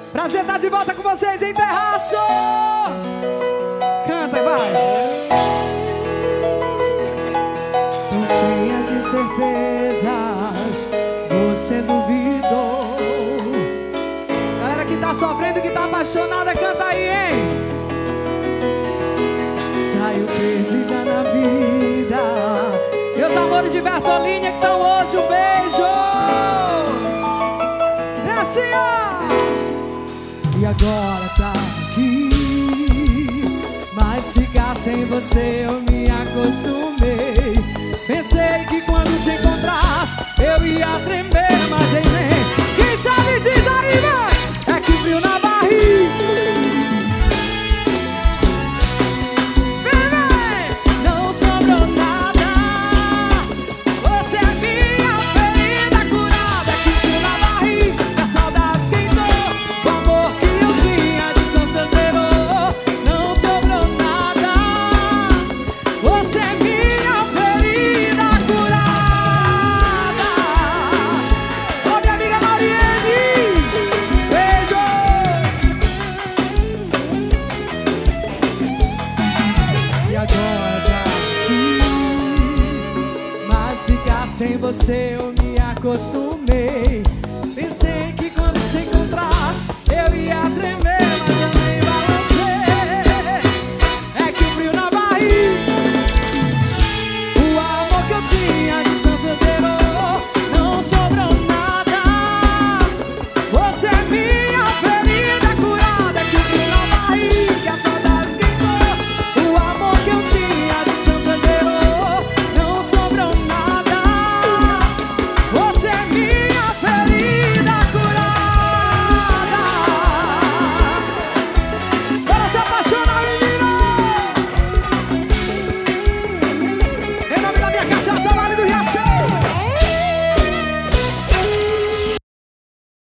Prazer estar de volta com vocês em Terraço. Canta e vai. Tô cheia de certezas, você duvidou. Galera que tá sofrendo, que tá apaixonada, canta aí, hein? Saiu perdida na vida. Meus amores de Bertolínia que estão hoje, um beijo. É assim, ó. E agora tá aqui, mas ficar sem você eu me acostumei. Pensei que quando te encontrasse eu ia tremer, mas em nem. Quem sabe diz aí, mãe, é que frio na barriga. Vem, não sobrou nada. Você é minha ferida curada. Que frio na barriga, a saudade esquentou. O amor que eu tinha de São zerou. Não sobrou nada. Você é minha ferida curada. Ô, minha amiga Mauriene, beijo. E agora tá aqui, mas ficar sem você eu me acostumei.